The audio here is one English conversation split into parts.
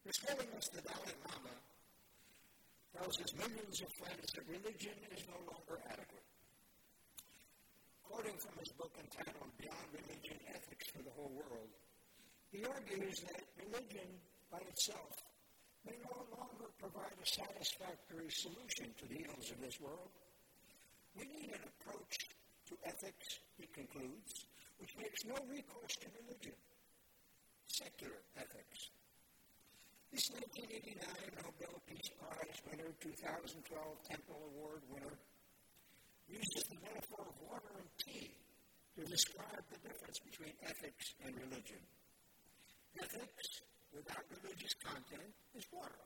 His Holiness the Dalai Lama tells his millions of friends that religion is no longer adequate. Quoting from his book entitled Beyond Religion, Ethics for the Whole World, he argues that religion by itself may no longer provide a satisfactory solution to the ills of this world. We need an approach to ethics, he concludes, which makes no recourse to religion. Secular ethics. This 1989 Nobel Peace Prize winner, 2012 Temple Award winner, uses the metaphor of water and tea to describe the difference between ethics and religion. Ethics without religious content is water.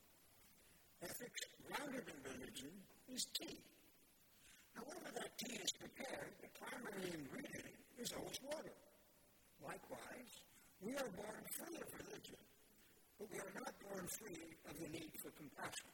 Ethics grounded in religion is tea. However that tea is prepared, the primary ingredient is always water. Likewise, we are born free of religion, but we are not born free of the need for compassion.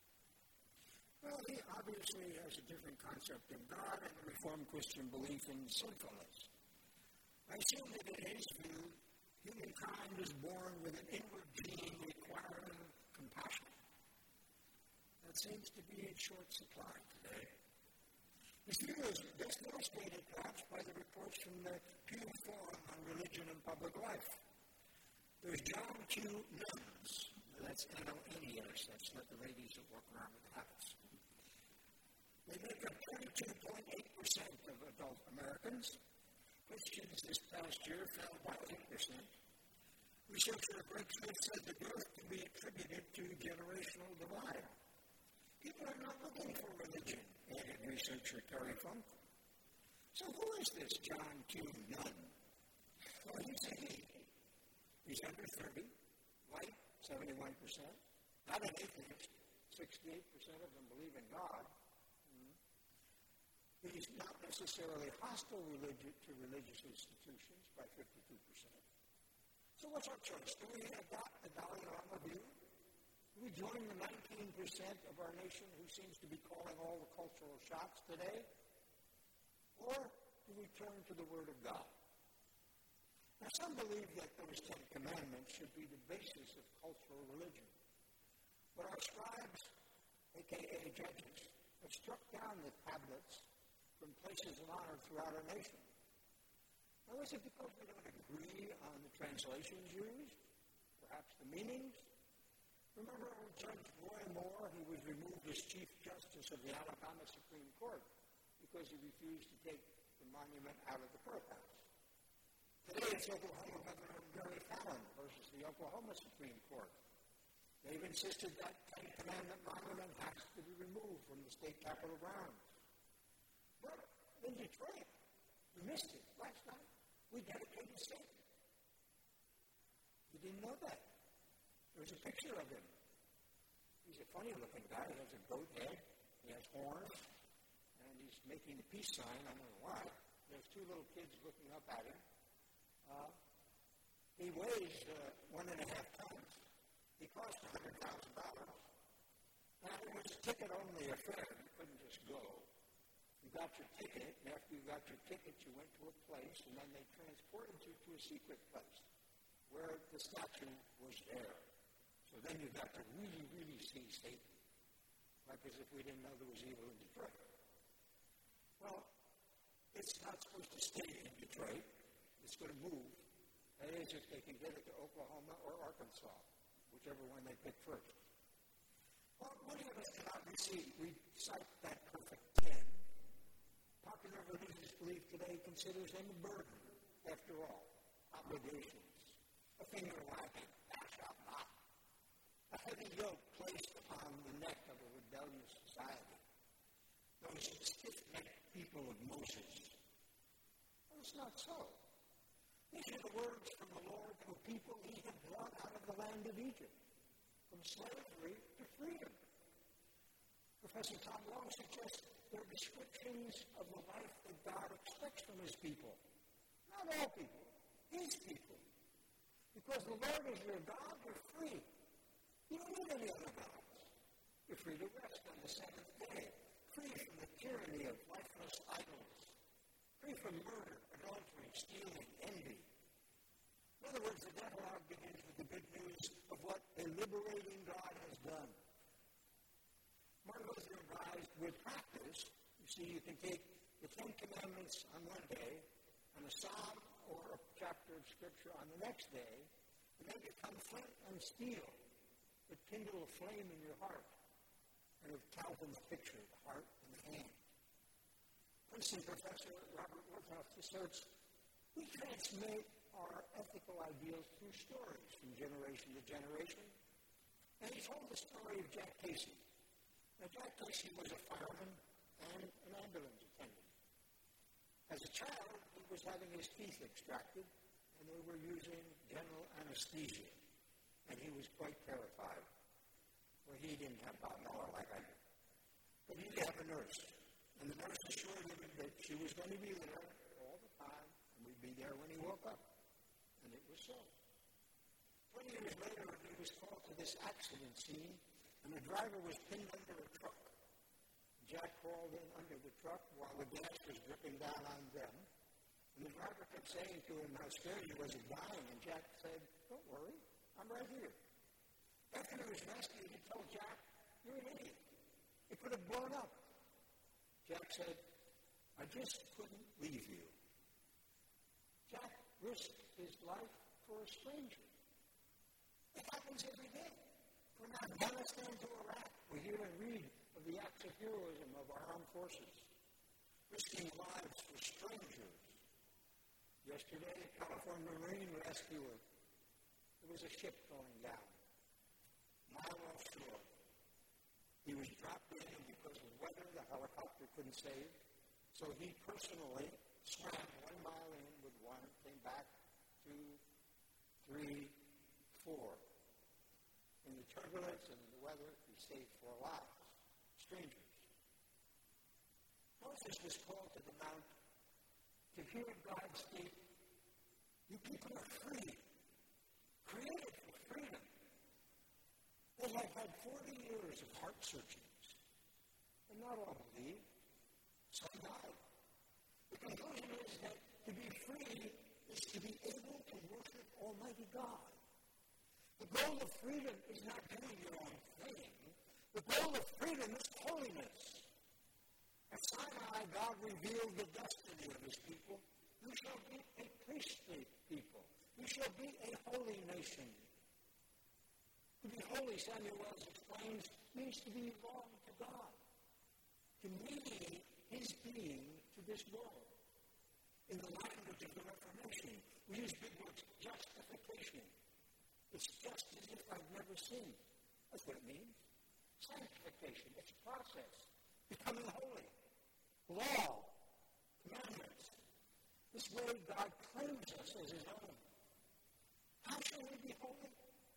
Well, he obviously has a different concept of God and the Reformed Christian belief in sinfulness. I assume that in his view, humankind is born with an inward gene requiring compassion. That seems to be in short supply today. His view is best illustrated, perhaps, by the reports from the Pew Forum on Religion and Public Life. There's John Q. Nuns. That's N-O-N-E-S. That's not the ladies that walk around with hats. They make up 22.8% of adult Americans. Christians this past year fell by 8%. Researcher Greg Smith said the growth can be attributed to generational divide. People are not looking for religion, added researcher Terry Funk. So who is this John Q. Nunn? Well, he's a he. He's under 30, white, 71%, not an atheist. 68% of them believe in God. He's not necessarily hostile to religious institutions by 52%. So what's our choice? Do we adopt the Dalai Lama view? Do we join the 19% of our nation who seems to be calling all the cultural shots today? Or do we turn to the Word of God? Now, some believe that those 10 commandments should be the basis of cultural religion. But our scribes, a.k.a. judges, have struck down the tablets from places of honor throughout our nation. Now, is it because we don't agree on the translations used? Perhaps the meanings? Remember old Judge Roy Moore? He was removed as Chief Justice of the Alabama Supreme Court because he refused to take the monument out of the courthouse. Today it's Oklahoma Governor Gary Fallon versus the Oklahoma Supreme Court. They've insisted that Ten Commandment monument has to be removed from the state capitol grounds. But in Detroit, we missed it last night. We dedicated a state. You didn't know that. There's a picture of him. He's a funny-looking guy. He has a goat head. He has horns. And he's making the peace sign. I don't know why. There's two little kids looking up at him. He weighs 1.5 tons. He cost $100,000. Now, it was a ticket-only affair. You couldn't just go. You got your ticket, and after you got your ticket, you went to a place, and then they transported you to a secret place where the statue was there. So then you got to really, really see Satan, like as if we didn't know there was evil in Detroit. Well, it's not supposed to stay in Detroit. It's going to move. That is, if they can get it to Oklahoma or Arkansas, whichever one they pick first. Well, many of us cannot recite that perfect 10. Popular religious belief today considers them a burden, after all, obligations, a finger wagging, thou shalt not, a heavy yoke placed upon the neck of a rebellious society. Those stiff-necked people of Moses. Well, it's not so. These are the words from the Lord to a people he had brought out of the land of Egypt, from slavery to freedom. Professor Tom Long suggests they're descriptions of the life that God expects from his people. Not all people, his people. Because the Lord is your God, you're free. You don't need any other gods. You're free to rest on the seventh day, free from the tyranny of lifeless idols, free from murder, adultery, stealing, envy. In other words, the Decalogue begins with the good news of what a see, you can take the Ten Commandments on one day and a psalm or a chapter of Scripture on the next day, and they become flint and steel that kindle a flame in your heart. And of Calvin's picture, the heart and the hand. Princeton professor Robert Woodruff asserts, we transmit our ethical ideals through stories from generation to generation. And he told the story of Jack Casey. Now, Jack Casey was a fireman and an ambulance attendant. As a child, he was having his teeth extracted, and they were using general anesthesia. And he was quite terrified. Well, he didn't have Balmoral like I did. But he did have a nurse. And the nurse assured him that she was going to be there all the time, and we'd be there when he woke up. And it was so. 20 years later, he was called to this accident scene, and the driver was pinned under a truck. Jack crawled in under the truck while the gas was dripping down on them. And the driver kept saying to him how scared he was of dying, and Jack said, don't worry, I'm right here. After he was rescued, he told Jack, you're an idiot. It could have blown up. Jack said, I just couldn't leave you. Jack risked his life for a stranger. It happens every day. From Afghanistan to Iraq, we hear and read of the acts of heroism of our armed forces, risking lives for strangers. Yesterday, a California Marine rescuer, there was a ship going down, mile offshore. He was dropped in, and because of weather, the helicopter couldn't save. So he personally swam 1 mile in with one, came back 2, 3, 4. In the turbulence and in the weather, he saved 4 lives. Strangers. Moses was called to the mount to hear God speak, you people are free, created for freedom. They have had 40 years of heart searchings, and not all believed. Some died. The conclusion is that to be free is to be able to worship Almighty God. The goal of freedom is not doing your own thing. The goal of freedom is holiness. At Sinai, God revealed the destiny of his people. You shall be a priestly people. You shall be a holy nation. To be holy, Samuel Wells explains, means to be belong to God. To mediate his being to this world. In the language of the Reformation, we use big words, justification. It's just as if I've never sinned. That's what it means. Sanctification, it's a process. Becoming holy. Law, commandments. This way God claims us as his own. How shall we be holy?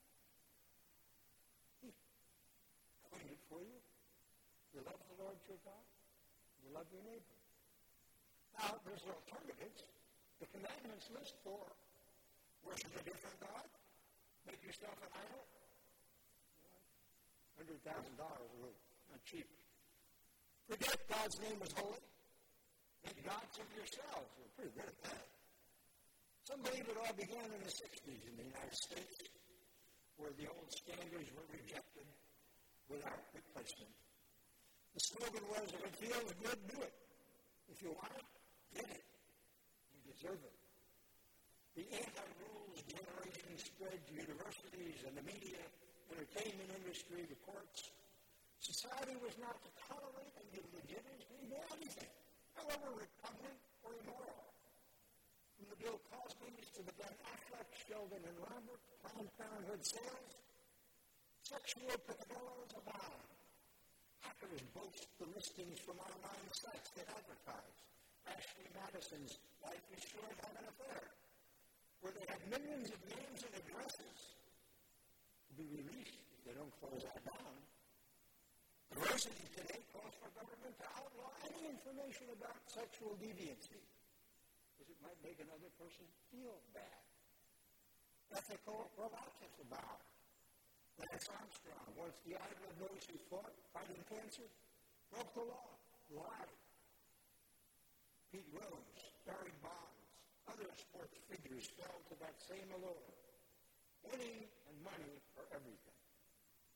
He claimed it for you. You love the Lord your God. You love your neighbor. Now, there's alternatives. The commandments list 4. Worship a different God. Make yourself an idol. $100,000 a little, not cheap. Forget God's name is holy. Make gods of yourselves. We're pretty good at that. Some believe it all began in the 60s in the United States, where the old standards were rejected without replacement. The slogan was, if it feels good, do it. If you want it, get it. You deserve it. The anti-rules generation spread to universities and the media, entertainment industry, the courts. Society was not to tolerate and give legitimacy to anything, however repugnant or immoral. From the Bill Cosbys to the Ben Affleck, Sheldon and Robert, Planned Parenthood sales, sexual peccadillos abound. Hackers boast the listings from online sites that advertise. Ashley Madison's Life is Short, Have an Affair, where they have millions of names and addresses to be released if they don't close that down. Diversity today calls for government to outlaw any information about sexual deviancy, because it might make another person feel bad. Ethical relatives abound. Lance Armstrong, once the idol of those who fought fighting cancer, broke the law, lied. Pete Rose, Barry Bonds, other sports figures fell to that same allure. Winning and money are everything.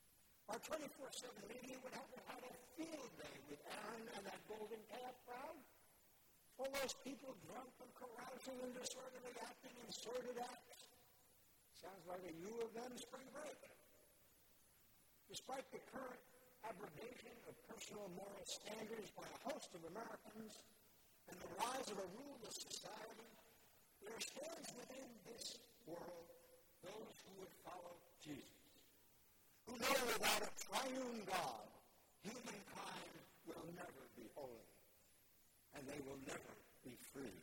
Our 24/7 media would have had a field day with Aaron and that golden calf crowd. All those people drunk and carousing and disorderly acting in sordid acts. Sounds like a U of M spring break. Despite the current abrogation of personal moral standards by a host of Americans and the rise of a ruleless society, there stands within this world those who would follow Jesus, who know without a triune God, humankind will never be holy, and they will never be free.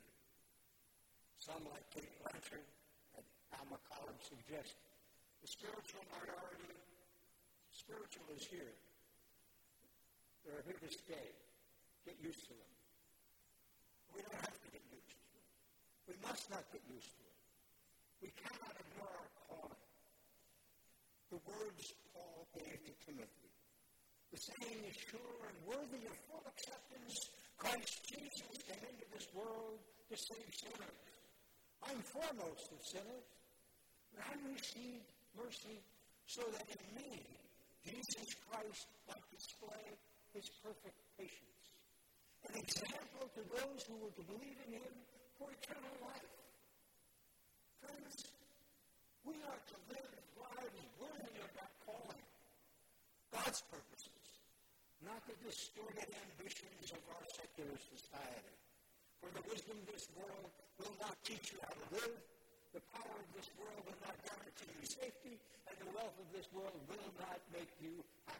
Some, like Kate Blanchard at Alma College, suggest the spiritual minority, spiritual is here. They're here to stay. Get used to them. We don't have to get used to it. We must not get used to it. We cannot ignore our calling. The words Paul gave to Timothy. The saying is sure and worthy of full acceptance. Christ Jesus came into this world to save sinners. I'm foremost of sinners. And I received mercy so that in me, Jesus Christ might display his perfect patience. An example to those who were to believe in him for eternal life. Friends, we are to live lives worthy of that calling. God's purposes, not the distorted ambitions of our secular society. For the wisdom of this world will not teach you how to live. The power of this world will not guarantee you safety, and the wealth of this world will not make you happy.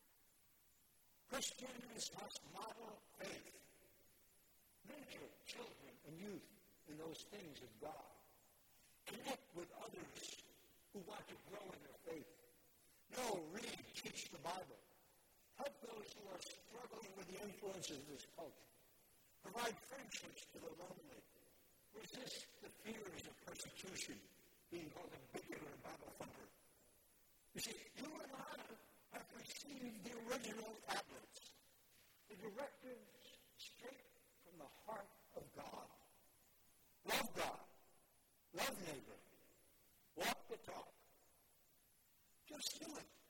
Christians must model faith. Mentor children and youth in those things of God. Connect with others who want to grow in their faith. Know, read, teach the Bible. Help those who are struggling with the influences of this culture. Provide friendships to the lonely. Resist the fears of persecution, being called a bigot or a Bible thumper. You see, you and I have received the original tablets, the directives straight from the heart of God. Love God. Love neighbor. Walk the talk. Just do it.